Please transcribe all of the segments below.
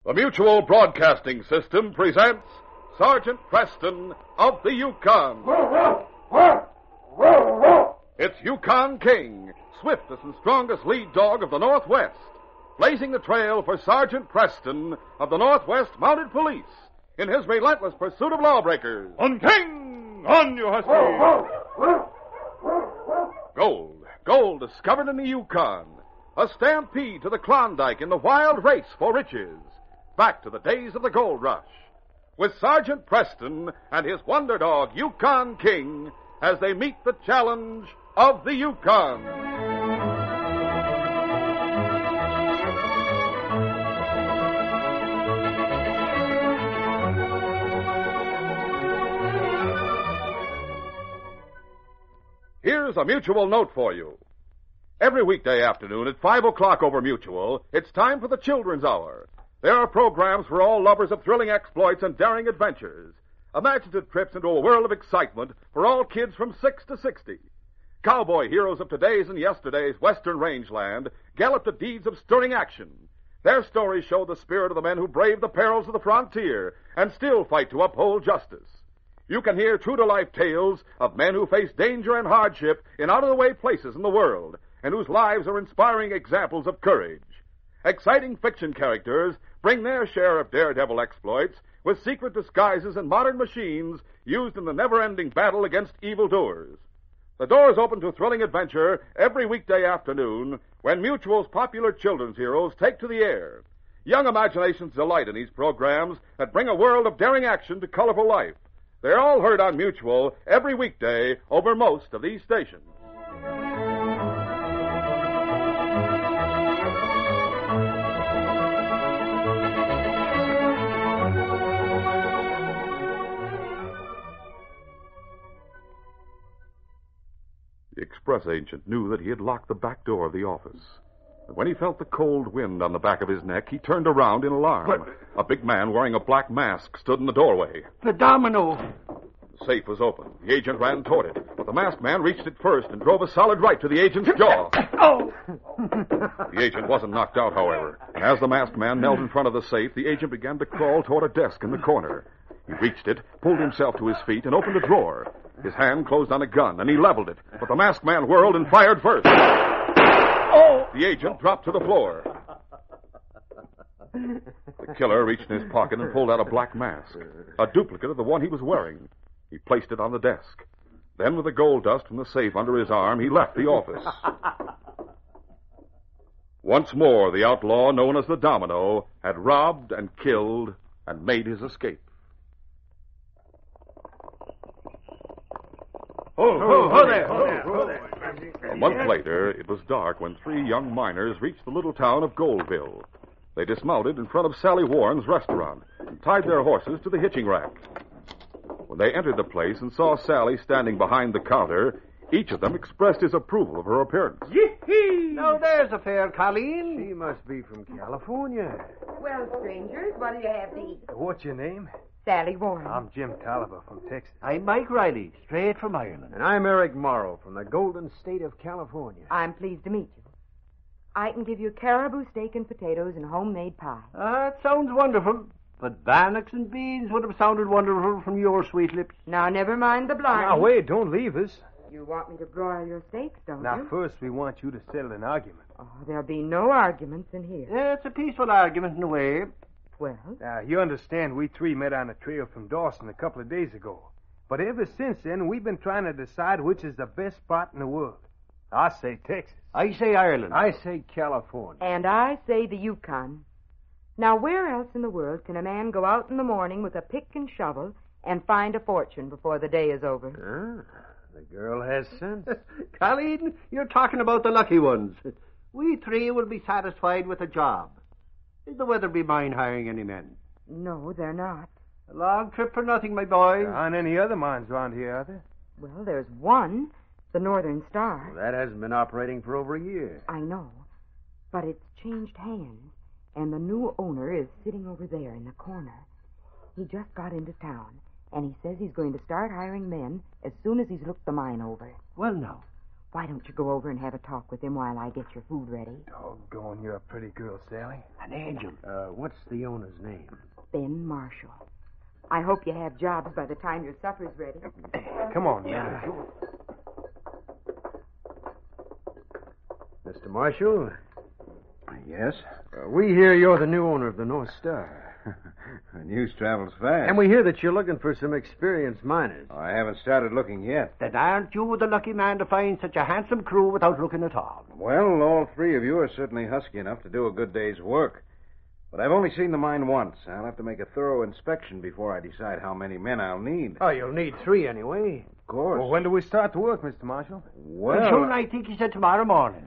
The Mutual Broadcasting System presents Sergeant Preston of the Yukon. It's Yukon King, swiftest and strongest lead dog of the Northwest, blazing the trail for Sergeant Preston of the Northwest Mounted Police in his relentless pursuit of lawbreakers. On King! On, you husky! Gold discovered in the Yukon. A stampede to the Klondike in the wild race for riches. Back to the days of the gold rush. With Sergeant Preston and his wonder dog, Yukon King, as they meet the challenge of the Yukon. Here's a Mutual note for you. Every weekday afternoon at 5 o'clock over Mutual, it's time for the Children's Hour. There are programs for all lovers of thrilling exploits and daring adventures. Imaginative trips into a world of excitement for all kids from 6 to 60. Cowboy heroes of today's and yesterday's western rangeland gallop to deeds of stirring action. Their stories show the spirit of the men who brave the perils of the frontier and still fight to uphold justice. You can hear true-to-life tales of men who face danger and hardship in out-of-the-way places in the world and whose lives are inspiring examples of courage. Exciting fiction characters bring their share of daredevil exploits with secret disguises and modern machines used in the never-ending battle against evildoers. The doors open to thrilling adventure every weekday afternoon when Mutual's popular children's heroes take to the air. Young imaginations delight in these programs that bring a world of daring action to colorful life. They're all heard on Mutual every weekday over most of these stations. The express agent knew that he had locked the back door of the office. And when he felt the cold wind on the back of his neck, he turned around in alarm. But... A big man wearing a black mask stood in the doorway. The domino! The safe was open. The agent ran toward it, but the masked man reached it first and drove a solid right to the agent's jaw. Oh! The agent wasn't knocked out, however. And as the masked man knelt in front of the safe, the agent began to crawl toward a desk in the corner. He reached it, pulled himself to his feet, and opened a drawer. His hand closed on a gun, and he leveled it, but the masked man whirled and fired first. Oh! The agent dropped to the floor. The killer reached in his pocket and pulled out a black mask, a duplicate of the one he was wearing. He placed it on the desk. Then, with the gold dust from the safe under his arm, he left the office. Once more, the outlaw known as the Domino had robbed and killed and made his escape. Oh, there. A month later, it was dark when three young miners reached the little town of Goldville. They dismounted in front of Sally Warren's restaurant and tied their horses to the hitching rack. When they entered the place and saw Sally standing behind the counter, each of them expressed his approval of her appearance. Yee-hee! Now, there's a fair Colleen. She must be from California. Well, strangers, what do you have to eat? What's your name? Sally Warren. I'm Jim Taliber from Texas. I'm Mike Riley, straight from Ireland. And I'm Eric Morrow from the Golden State of California. I'm pleased to meet you. I can give you caribou steak and potatoes and homemade pie. That sounds wonderful. But bannocks and beans would have sounded wonderful from your sweet lips. Now, never mind the blind. Now, wait, don't leave us. You want me to broil your steaks, don't Now, you? first we want you to settle an argument. Oh, there'll be no arguments in here. Yeah, it's a peaceful argument in a way. Well? Now, you understand we three met on the trail from Dawson a couple of days ago. But ever since then, we've been trying to decide which is the best spot in the world. I say Texas. I say Ireland. I say California. And I say the Yukon. Now, where else in the world can a man go out in the morning with a pick and shovel and find a fortune before the day is over? The girl has sense. Colleen, you're talking about the lucky ones. We three will be satisfied with a job. Is the Weatherby mine hiring any men? No, they're not. A long trip for nothing, my boy. There aren't any other mines around here, are there? Well, there's one, the Northern Star. Well, that hasn't been operating for over a year. I know, but it's changed hands, and the new owner is sitting over there in the corner. He just got into town, and he says he's going to start hiring men as soon as he's looked the mine over. Well, now, Why don't you go over and have a talk with him while I get your food ready? Doggone, you're a pretty girl, Sally. An angel. What's the owner's name? Ben Marshall. I hope you have jobs by the time your supper's ready. Come on, man. Mr. Marshall, Yes? we hear you're the new owner of the North Star. News travels fast. And we hear that you're looking for some experienced miners. I haven't started looking yet. Then aren't you the lucky man to find such a handsome crew without looking at all? Well, all three of you are certainly husky enough to do a good day's work. But I've only seen the mine once. I'll have to make a thorough inspection before I decide how many men I'll need. Oh, you'll need 3 anyway. Of course. Well, when do we start to work, Mr. Marshall? Well, soon, I think he said tomorrow morning.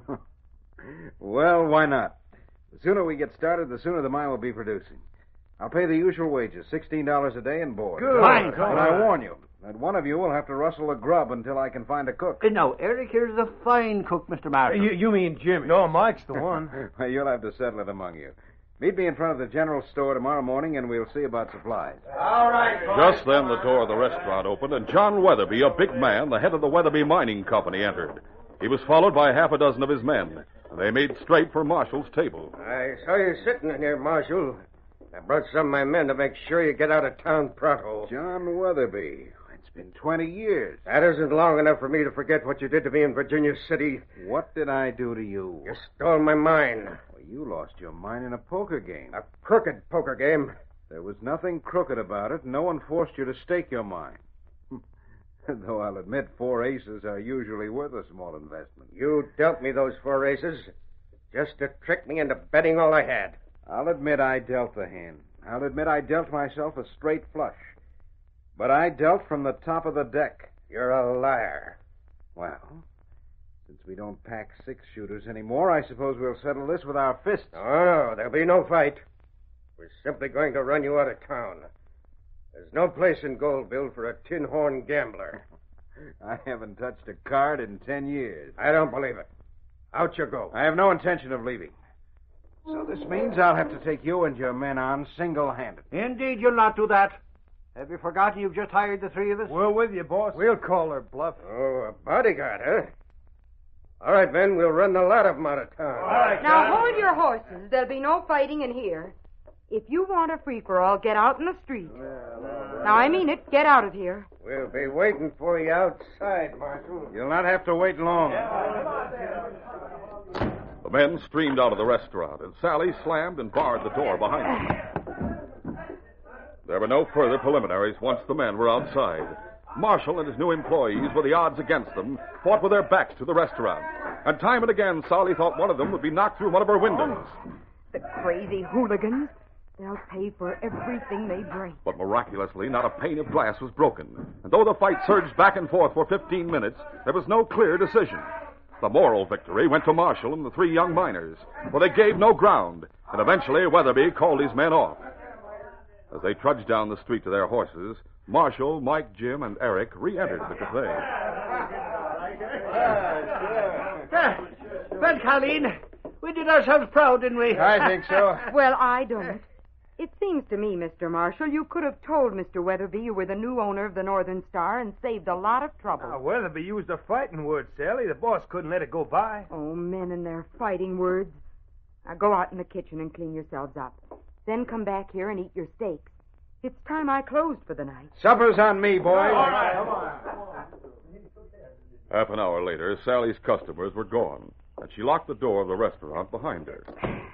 Well, why not? The sooner we get started, the sooner the mine will be producing. I'll pay the usual wages, $16 a day and board. Good. Fine. But I warn you that one of you will have to rustle the grub until I can find a cook. Now, Eric here's a fine cook, Mr. Marshall. You mean Jimmy? No, Mike's the one. Well, you'll have to settle it among you. Meet me in front of the general store tomorrow morning, and we'll see about supplies. All right. Just then, the door of the restaurant opened, and John Weatherby, a big man, the head of the Weatherby Mining Company, entered. He was followed by half a dozen of his men, and they made straight for Marshall's table. I saw you sitting in here, Marshal. I brought some of my men to make sure you get out of town pronto. John Weatherby. It's been 20 years. That isn't long enough for me to forget what you did to me in Virginia City. What did I do to you? You stole my mine. Well, you lost your mind in a poker game. A crooked poker game. There was nothing crooked about it. No one forced you to stake your mine. Though I'll admit 4 aces are usually worth a small investment. You dealt me those 4 aces just to trick me into betting all I had. I'll admit I dealt the hand. I'll admit I dealt myself a straight flush. But I dealt from the top of the deck. You're a liar. Well, since we don't pack 6-shooters anymore, I suppose we'll settle this with our fists. Oh, no, there'll be no fight. We're simply going to run you out of town. There's no place in Goldville for a tin-horn gambler. I haven't touched a card in 10 years. I don't believe it. Out you go. I have no intention of leaving. So this means I'll have to take you and your men on single-handed. Indeed, you'll not do that. Have you forgotten you've just hired the 3 of us? We're with you, boss. We'll call her bluff. Oh, a bodyguard, huh? All right, men, we'll run the lot of them out of town. All right, Now, hold your horses. There'll be no fighting in here. If you want a free-for-all, get out in the street. Now, I mean it. Get out of here. We'll be waiting for you outside, Marshal. You'll not have to wait long. The men streamed out of the restaurant, and Sally slammed and barred the door behind them. There were no further preliminaries once the men were outside. Marshall and his new employees, with the odds against them, fought with their backs to the restaurant. And time and again, Sally thought one of them would be knocked through one of her windows. The crazy hooligans. They'll pay for everything they break. But miraculously, not a pane of glass was broken. And though the fight surged back and forth for 15 minutes, there was no clear decision. The moral victory went to Marshall and the 3 young miners, for they gave no ground, and eventually Weatherby called his men off. As they trudged down the street to their horses, Marshall, Mike, Jim, and Eric re-entered the cafe. Well, Colleen, we did ourselves proud, didn't we? I think so. Well, I don't. It seems to me, Mr. Marshall, you could have told Mr. Weatherby you were the new owner of the Northern Star and saved a lot of trouble. Now, Weatherby used a fighting word, Sally. The boss couldn't let it go by. Oh, men and their fighting words. Now, go out in the kitchen and clean yourselves up. Then come back here and eat your steaks. It's time I closed for the night. Supper's on me, boys. All right, come on. Half an hour later, Sally's customers were gone, and she locked the door of the restaurant behind her.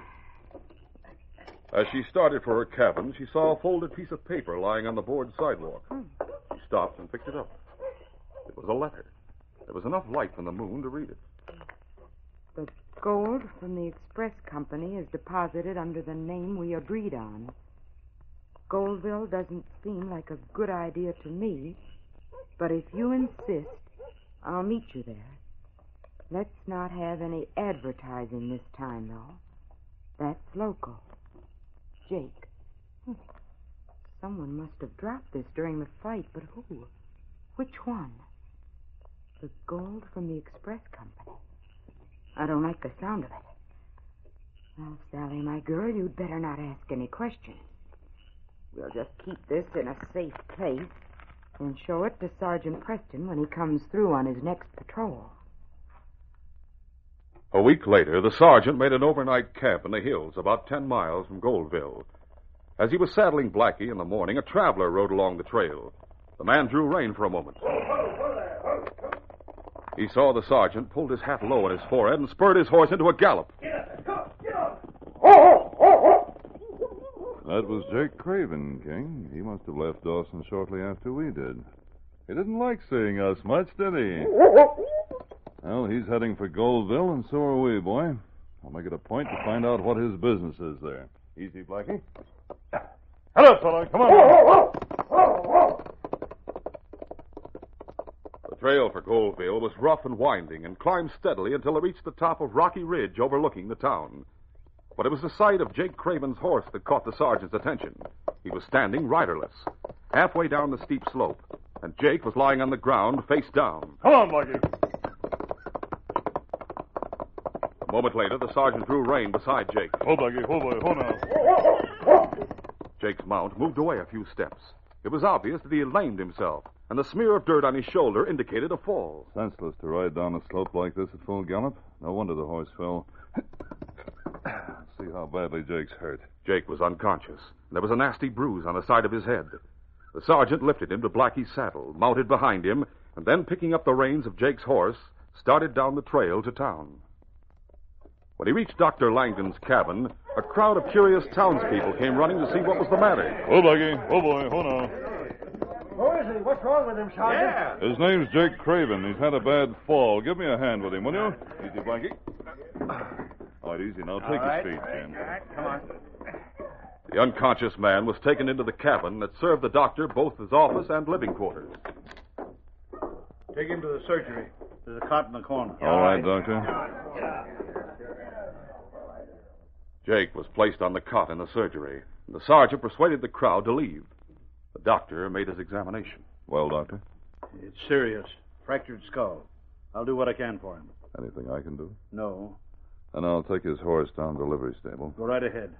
As she started for her cabin, she saw a folded piece of paper lying on the board sidewalk. She stopped and picked it up. It was a letter. There was enough light from the moon to read it. The gold from the express company is deposited under the name we agreed on. Goldville doesn't seem like a good idea to me, but if you insist, I'll meet you there. Let's not have any advertising this time, though. That's local. Jake. Someone must have dropped this during the fight, but who? Which one? The gold from the express company. I don't like the sound of it. Well, Sally, my girl, you'd better not ask any questions. We'll just keep this in a safe place and show it to Sergeant Preston when he comes through on his next patrol. A week later, the sergeant made an overnight camp in the hills about 10 miles from Goldville. As he was saddling Blackie in the morning, a traveler rode along the trail. The man drew rein for a moment. He saw the sergeant, pulled his hat low on his forehead, and spurred his horse into a gallop. That was Jake Craven, King. He must have left Dawson shortly after we did. He didn't like seeing us much, did he? Well, he's heading for Goldville, and so are we, boy. I'll make it a point to find out what his business is there. Easy, Blackie. Hello, fella. Come on. The trail for Goldville was rough and winding and climbed steadily until it reached the top of Rocky Ridge overlooking the town. But it was the sight of Jake Craven's horse that caught the sergeant's attention. He was standing riderless, halfway down the steep slope, and Jake was lying on the ground, face down. Come on, Blackie. A moment later, the sergeant drew rein beside Jake. Hold, Blackie. Hold now. Jake's mount moved away a few steps. It was obvious that he had lamed himself, and the smear of dirt on his shoulder indicated a fall. Senseless to ride down a slope like this at full gallop. No wonder the horse fell. See how badly Jake's hurt. Jake was unconscious, and there was a nasty bruise on the side of his head. The sergeant lifted him to Blackie's saddle, mounted behind him, and then, picking up the reins of Jake's horse, started down the trail to town. When he reached Dr. Langdon's cabin, a crowd of curious townspeople came running to see what was the matter. Oh, Blackie. Oh, boy. Hold on. Who is he? What's wrong with him, Sergeant? His name's Jake Craven. He's had a bad fall. Give me a hand with him, will you? Easy, Blackie. All right, easy. Now take his feet, Jim. All right, come on. The unconscious man was taken into the cabin that served the doctor both his office and living quarters. Take him to the surgery. There's a cot in the corner. All right, Doctor. Jake was placed on the cot in the surgery, and the sergeant persuaded the crowd to leave. The doctor made his examination. Well, Doctor? It's serious. Fractured skull. I'll do what I can for him. Anything I can do? No. Then I'll take his horse down to the livery stable. Go right ahead.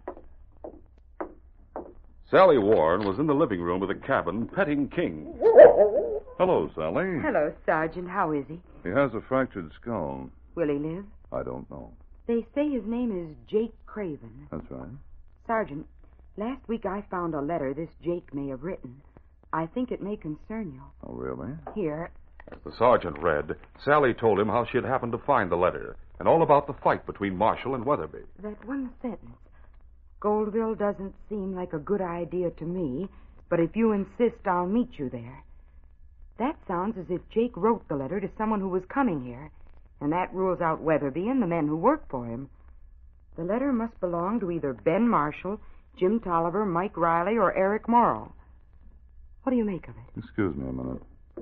Sally Warren was in the living room of the cabin, petting King. Hello, Sally. Hello, Sergeant. How is he? He has a fractured skull. Will he live? I don't know. They say his name is Jake Craven. That's right. Sergeant, last week I found a letter this Jake may have written. I think it may concern you. Oh, really? Here. As the sergeant read, Sally told him how she had happened to find the letter and all about the fight between Marshall and Weatherby. That one sentence. Goldville doesn't seem like a good idea to me, but if you insist, I'll meet you there. That sounds as if Jake wrote the letter to someone who was coming here, and that rules out Weatherby and the men who work for him. The letter must belong to either Ben Marshall, Jim Tolliver, Mike Riley, or Eric Morrow. What do you make of it? Excuse me a minute.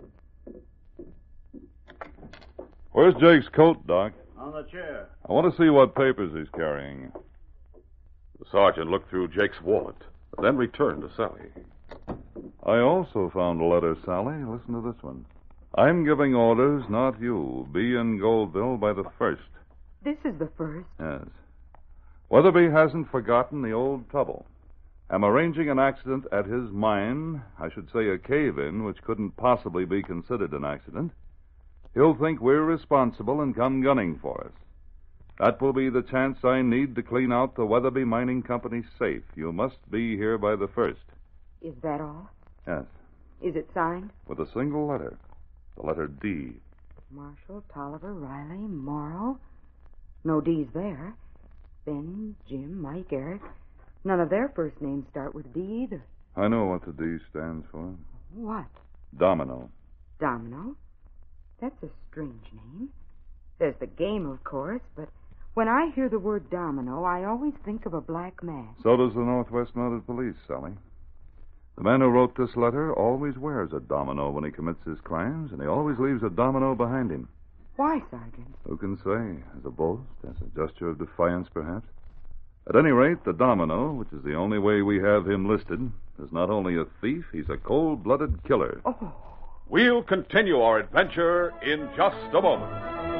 Where's Jake's coat, Doc? On the chair. I want to see what papers he's carrying. The sergeant looked through Jake's wallet, and then returned to Sally. I also found a letter, Sally. Listen to this one. I'm giving orders, not you. Be in Goldville by the 1st. This is the first. Yes. Weatherby hasn't forgotten the old trouble. I'm arranging an accident at his mine. I should say a cave-in, which couldn't possibly be considered an accident. He'll think we're responsible and come gunning for us. That will be the chance I need to clean out the Weatherby Mining Company safe. You must be here by the 1st. Is that all? Yes. Is it signed? With a single letter. The letter D. Marshall, Tolliver, Riley, Morrow. No D's there. Ben, Jim, Mike, Eric. None of their first names start with D either. I know what the D stands for. What? Domino. Domino? That's a strange name. There's the game, of course, but when I hear the word domino, I always think of a black mask. So does the Northwest Mounted Police, Sally. The man who wrote this letter always wears a domino when he commits his crimes, and he always leaves a domino behind him. Why, Sergeant? Who can say? As a boast, as a gesture of defiance, perhaps? At any rate, the domino, which is the only way we have him listed, is not only a thief, he's a cold-blooded killer. Oh. We'll continue our adventure in just a moment.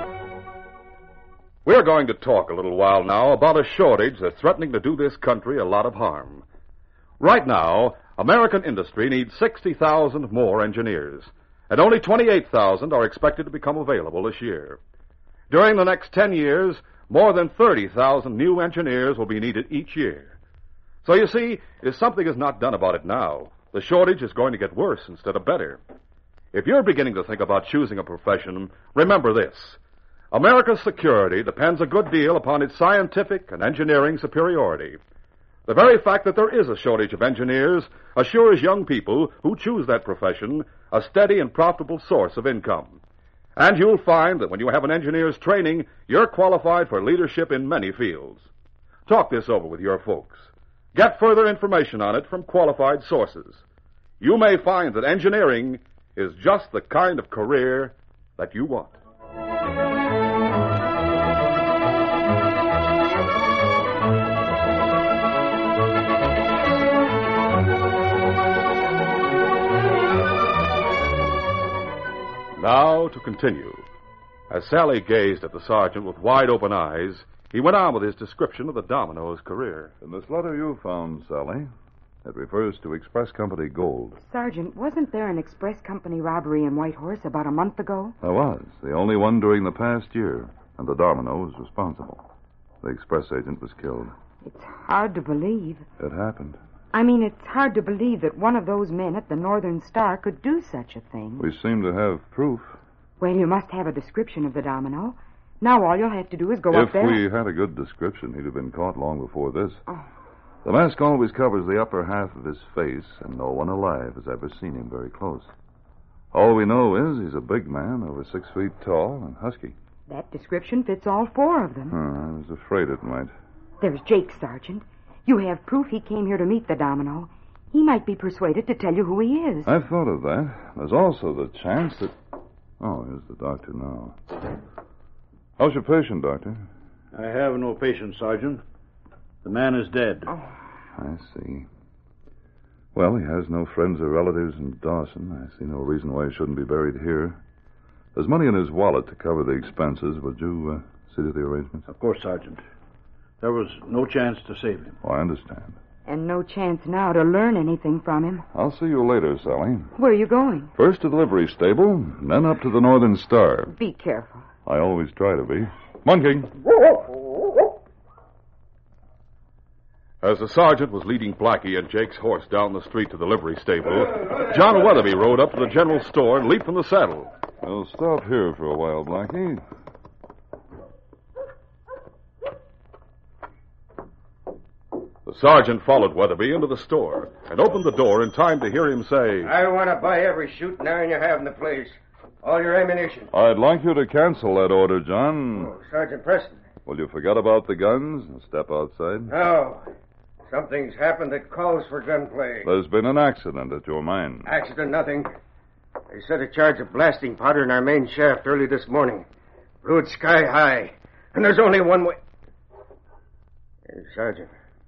We're going to talk a little while now about a shortage that's threatening to do this country a lot of harm. Right now, American industry needs 60,000 more engineers, and only 28,000 are expected to become available this year. During the next 10 years, more than 30,000 new engineers will be needed each year. So you see, if something is not done about it now, the shortage is going to get worse instead of better. If you're beginning to think about choosing a profession, remember this. America's security depends a good deal upon its scientific and engineering superiority. The very fact that there is a shortage of engineers assures young people who choose that profession a steady and profitable source of income. And you'll find that when you have an engineer's training, you're qualified for leadership in many fields. Talk this over with your folks. Get further information on it from qualified sources. You may find that engineering is just the kind of career that you want. Now to continue. As Sally gazed at the sergeant with wide open eyes, he went on with his description of the Domino's career. In this letter you found, Sally, it refers to Express Company Gold. Sergeant, wasn't there an Express Company robbery in Whitehorse about a month ago? There was. The only one during the past year. And the Domino was responsible. The express agent was killed. It's hard to believe. It happened. I mean, it's hard to believe that one of those men at the Northern Star could do such a thing. We seem to have proof. Well, you must have a description of the Domino. Now all you'll have to do is go up there. If we had a good description, he'd have been caught long before this. Oh. The mask always covers the upper half of his face, and no one alive has ever seen him very close. All we know is he's a big man, over 6 feet tall, and husky. That description fits all four of them. I was afraid it might. There's Jake, Sergeant. You have proof he came here to meet the Domino. He might be persuaded to tell you who he is. I've thought of that. There's also the chance that... Oh, here's the doctor now. How's your patient, Doctor? I have no patient, Sergeant. The man is dead. Oh. I see. Well, he has no friends or relatives in Dawson. I see no reason why he shouldn't be buried here. There's money in his wallet to cover the expenses. Would you see to the arrangements? Of course, Sergeant. There was no chance to save him. Oh, I understand. And no chance now to learn anything from him. I'll see you later, Sally. Where are you going? First to the livery stable, then up to the Northern Star. Be careful. I always try to be. Monkey. As the sergeant was leading Blackie and Jake's horse down the street to the livery stable, John Weatherby rode up to the general store and leaped from the saddle. We'll stop here for a while, Blackie. The sergeant followed Weatherby into the store and opened the door in time to hear him say, I want to buy every shooting iron you have in the place. All your ammunition. I'd like you to cancel that order, John. Oh, Sergeant Preston. Will you forget about the guns and step outside? No. Something's happened that calls for gunplay. There's been an accident at your mine. Accident, nothing. They set a charge of blasting powder in our main shaft early this morning. Blew it sky high. And there's only one way. Hey, Sergeant.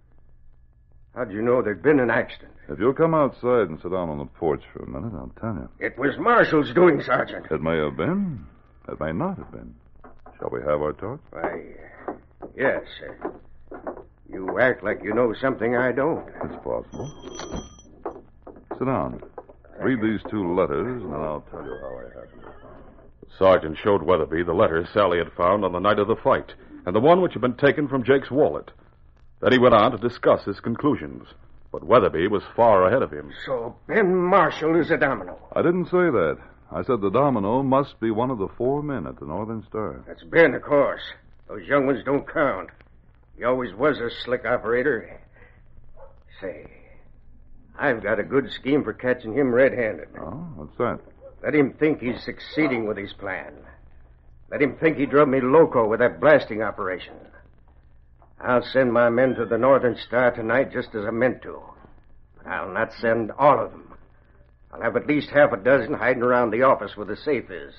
How'd you know there'd been an accident? If you'll come outside and sit down on the porch for a minute, I'll tell you. It was Marshall's doing, Sergeant. It may have been. It may not have been. Shall we have our talk? Why, yes, sir. You act like you know something I don't. It's possible. Sit down. Read these 2 letters, and then I'll tell you how I happened to find them. The sergeant showed Weatherby the letter Sally had found on the night of the fight, and the one which had been taken from Jake's wallet. Then he went on to discuss his conclusions. But Weatherby was far ahead of him. So Ben Marshall is a Domino. I didn't say that. I said the Domino must be one of the 4 men at the Northern Star. That's Ben, of course. Those young ones don't count. He always was a slick operator. Say, I've got a good scheme for catching him red-handed. Oh, what's that? Let him think he's succeeding with his plan. Let him think he drove me loco with that blasting operation. I'll send my men to the Northern Star tonight just as I meant to. But I'll not send all of them. I'll have at least half a dozen hiding around the office where the safe is.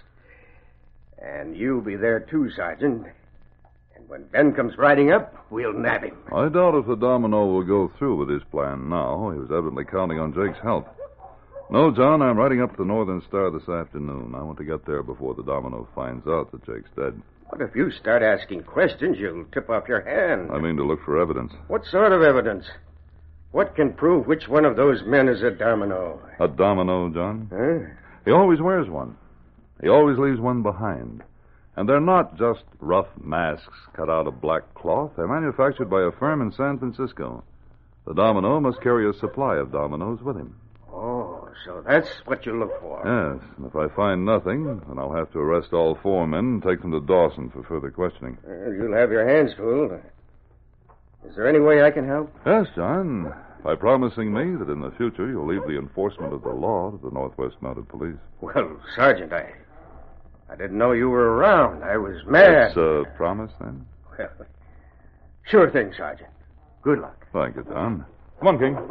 And you'll be there too, Sergeant. And when Ben comes riding up, we'll nab him. I doubt if the Domino will go through with his plan now. He was evidently counting on Jake's help. No, John, I'm riding up to the Northern Star this afternoon. I want to get there before the Domino finds out that Jake's dead. But if you start asking questions, you'll tip off your hand. I mean to look for evidence. What sort of evidence? What can prove which one of those men is a Domino? A Domino, John? Huh? He always wears one. He always leaves one behind. And they're not just rough masks cut out of black cloth. They're manufactured by a firm in San Francisco. The domino must carry a supply of dominoes with him. Oh, so that's what you look for. Yes, and if I find nothing, then I'll have to arrest all 4 men and take them to Dawson for further questioning. You'll have your hands full. Is there any way I can help? Yes, John, by promising me that in the future you'll leave the enforcement of the law to the Northwest Mounted Police. Well, Sergeant, I didn't know you were around. I was mad. It's a promise, then? Well, sure thing, Sergeant. Good luck. Thank you, Don. Come on, King.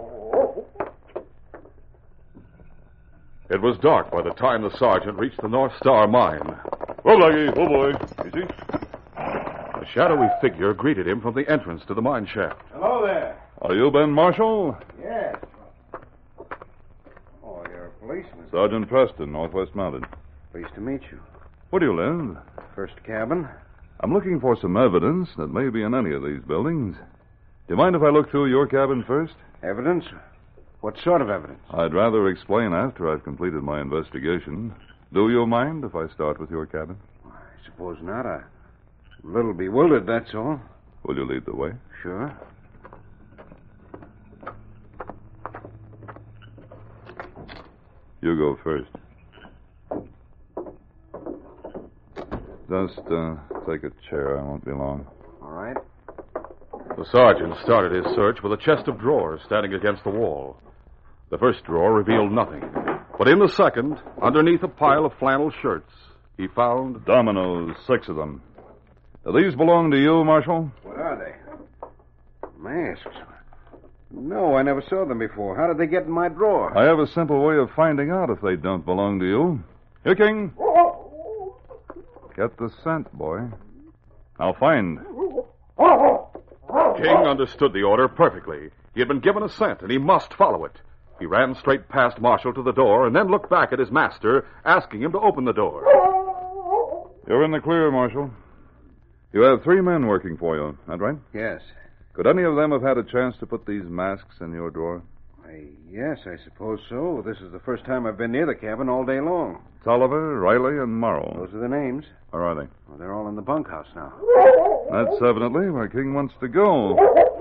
It was dark by the time the sergeant reached the North Star mine. Oh, Blackie. Oh, boy. Easy. A shadowy figure greeted him from the entrance to the mine shaft. Hello there. Are you Ben Marshall? Yes. Oh, you're a policeman. Sergeant Preston, Northwest Mounted. Pleased to meet you. Where do you live? First cabin. I'm looking for some evidence that may be in any of these buildings. Do you mind if I look through your cabin first? Evidence? What sort of evidence? I'd rather explain after I've completed my investigation. Do you mind if I start with your cabin? I suppose not. I'm a little bewildered, that's all. Will you lead the way? Sure. You go first. Just take a chair. I won't be long. All right. The sergeant started his search with a chest of drawers standing against the wall. The first drawer revealed nothing. But in the second, underneath a pile of flannel shirts, he found Dominoes, 6 of them. Do these belong to you, Marshal? What are they? Masks. No, I never saw them before. How did they get in my drawer? I have a simple way of finding out if they don't belong to you. Here, King. Get the scent, boy. Now find. King understood the order perfectly. He had been given a scent, and he must follow it. He ran straight past Marshall to the door and then looked back at his master, asking him to open the door. You're in the clear, Marshal. You have 3 men working for you, that right? Yes. Could any of them have had a chance to put these masks in your drawer? Yes, I suppose so. This is the first time I've been near the cabin all day long. Tolliver, Riley, and Morrow. Those are the names. Where are they? Well, they're all in the bunkhouse now. That's evidently where King wants to go.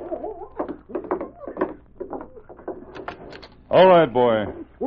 All right, boy.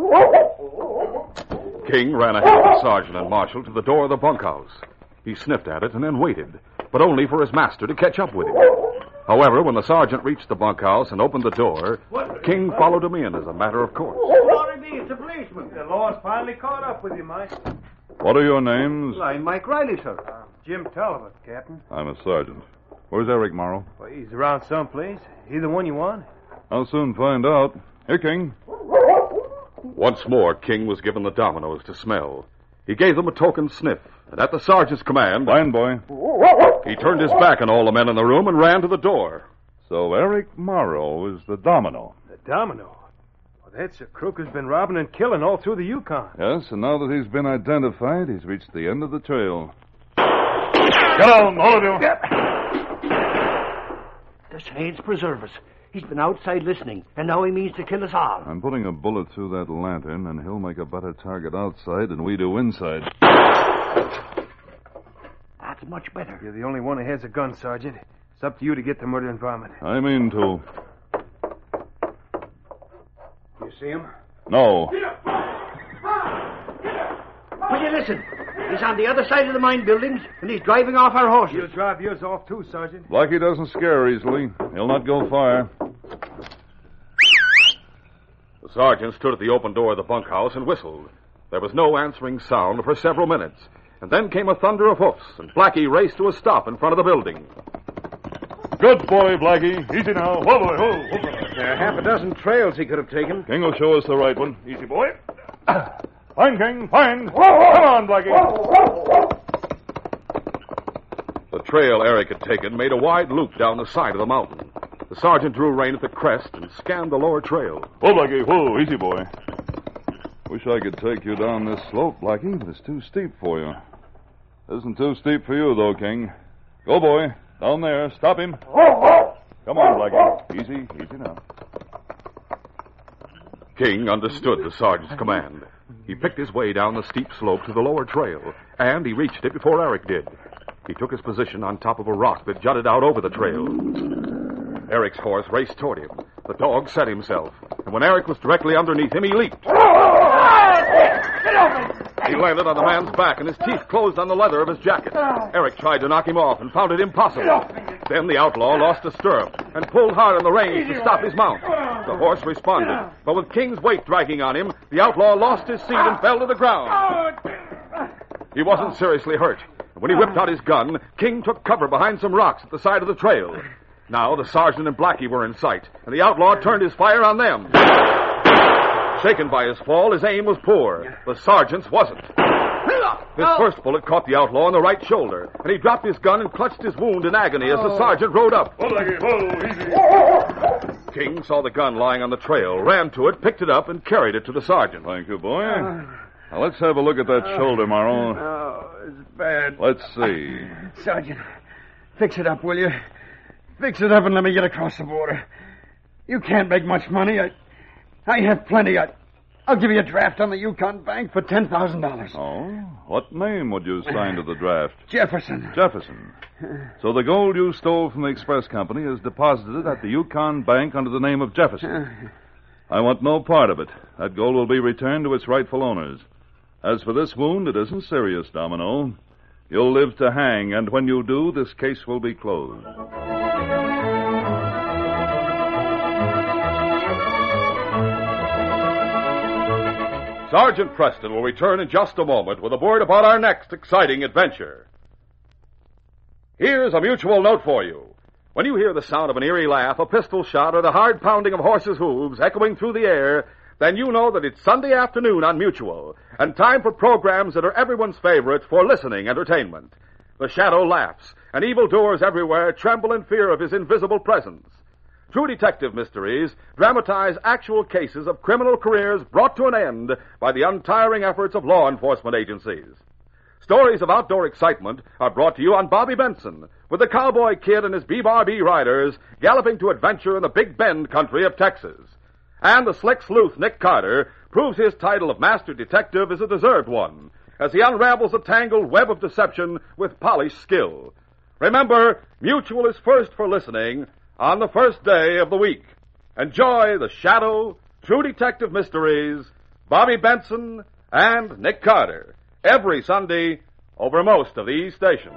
King ran ahead of the sergeant and marshal to the door of the bunkhouse. He sniffed at it and then waited, but only for his master to catch up with him. However, when the sergeant reached the bunkhouse and opened the door, King followed him in as a matter of course. Sorry, me, it's a policeman. The law's finally caught up with you, Mike. What are your names? Well, I'm Mike Riley, sir. Jim Tolliver, Captain. I'm a sergeant. Where's Eric Morrow? Well, he's around someplace. He the one you want? I'll soon find out. Here, King. Once more, King was given the dominoes to smell. He gave them a token sniff, and at the sergeant's command... Fine, boy. He turned his back on all the men in the room and ran to the door. So Eric Morrow is the domino. The domino? Well, that's a crook who's been robbing and killing all through the Yukon. Yes, and now that he's been identified, he's reached the end of the trail. Get on, all of you. The saints preserve us. He's been outside listening, and now he means to kill us all. I'm putting a bullet through that lantern, and he'll make a better target outside than we do inside. That's much better. You're the only one who has a gun, Sergeant. It's up to you to get the murdering varmint. I mean to. You see him? No. Will you listen? He's on the other side of the mine buildings, and he's driving off our horses. You'll drive yours off, too, Sergeant. Blackie doesn't scare easily. He'll not go far. The sergeant stood at the open door of the bunkhouse and whistled. There was no answering sound for several minutes, and then came a thunder of hoofs, and Blackie raced to a stop in front of the building. Good boy, Blackie. Easy now. Whoa, boy, whoa. There are half a dozen trails he could have taken. King will show us the right one. Easy, boy. Fine, King, fine. Come on, Blackie. The trail Eric had taken made a wide loop down the side of the mountain. The sergeant drew rein at the crest and scanned the lower trail. Whoa, Blackie, whoa. Easy, boy. Wish I could take you down this slope, Blackie, but it's too steep for you. Isn't too steep for you, though, King. Go, boy. Down there. Stop him. Come on, Blackie. Easy now. King understood the sergeant's command. He picked his way down the steep slope to the lower trail, and he reached it before Eric did. He took his position on top of a rock that jutted out over the trail. Eric's horse raced toward him. The dog set himself, and when Eric was directly underneath him, he leaped. He landed on the man's back, and his teeth closed on the leather of his jacket. Eric tried to knock him off and found it impossible. Then the outlaw lost a stirrup and pulled hard on the reins to stop his mount. The horse responded, but with King's weight dragging on him, the outlaw lost his seat and fell to the ground. He wasn't seriously hurt. When he whipped out his gun, King took cover behind some rocks at the side of the trail. Now the sergeant and Blackie were in sight, and the outlaw turned his fire on them. Shaken by his fall, his aim was poor. The sergeant's wasn't. His first bullet caught the outlaw on the right shoulder, and he dropped his gun and clutched his wound in agony as the sergeant rode up. King saw the gun lying on the trail, ran to it, picked it up, and carried it to the sergeant. Thank you, boy. Now, let's have a look at that shoulder, Morrow. Oh, it's bad. Let's see. Sergeant, fix it up, will you? Fix it up and let me get across the border. You can't make much money. I have plenty. I'll give you a draft on the Yukon Bank for $10,000. Oh? What name would you sign to the draft? Jefferson. Jefferson. So the gold you stole from the express company is deposited at the Yukon Bank under the name of Jefferson. I want no part of it. That gold will be returned to its rightful owners. As for this wound, it isn't serious, Domino. You'll live to hang, and when you do, this case will be closed. Sergeant Preston will return in just a moment with a word about our next exciting adventure. Here's a mutual note for you. When you hear the sound of an eerie laugh, a pistol shot, or the hard pounding of horses' hooves echoing through the air, then you know that it's Sunday afternoon on Mutual, and time for programs that are everyone's favorites for listening entertainment. The shadow laughs, and evildoers everywhere tremble in fear of his invisible presence. True Detective Mysteries dramatize actual cases of criminal careers brought to an end by the untiring efforts of law enforcement agencies. Stories of outdoor excitement are brought to you on Bobby Benson, with the cowboy kid and his B-Bar-B riders galloping to adventure in the Big Bend country of Texas. And the slick sleuth Nick Carter proves his title of Master Detective is a deserved one, as he unravels a tangled web of deception with polished skill. Remember, Mutual is first for listening on the first day of the week. Enjoy The Shadow, True Detective Mysteries, Bobby Benson, and Nick Carter, every Sunday over most of these stations.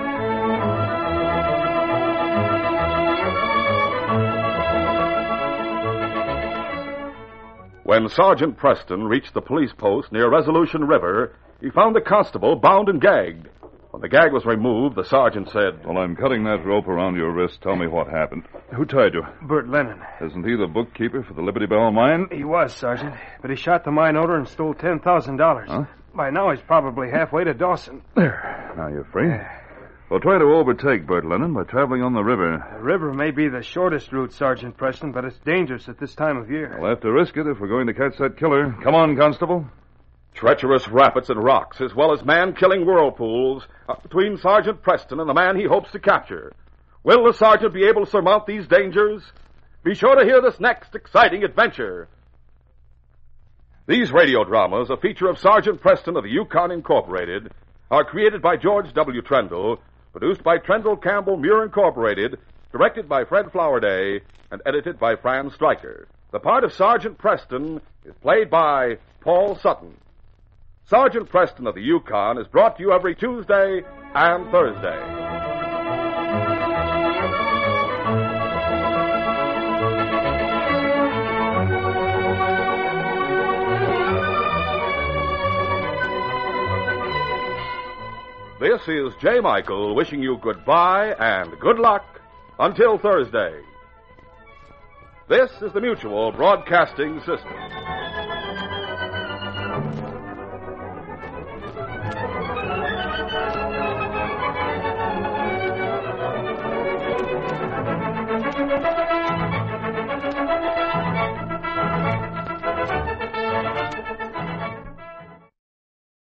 When Sergeant Preston reached the police post near Resolution River, he found the constable bound and gagged. When the gag was removed, the sergeant said, Well, I'm cutting that rope around your wrist. Tell me what happened. Who tied you? Bert Lennon. Isn't he the bookkeeper for the Liberty Bell mine? He was, Sergeant, but he shot the mine owner and stole $10,000. Huh? By now, he's probably halfway to Dawson. There. Now you're free. Well, try to overtake Bert Lennon by traveling on the river. The river may be the shortest route, Sergeant Preston, but it's dangerous at this time of year. We'll have to risk it if we're going to catch that killer. Come on, Constable. Treacherous rapids and rocks, as well as man-killing whirlpools, are between Sergeant Preston and the man he hopes to capture. Will the sergeant be able to surmount these dangers? Be sure to hear this next exciting adventure. These radio dramas, a feature of Sergeant Preston of the Yukon Incorporated, are created by George W. Trendle, produced by Trendle Campbell Muir Incorporated, directed by Fred Flowerday, and edited by Fran Stryker. The part of Sergeant Preston is played by Paul Sutton. Sergeant Preston of the Yukon is brought to you every Tuesday and Thursday. This is J. Michael wishing you goodbye and good luck until Thursday. This is the Mutual Broadcasting System.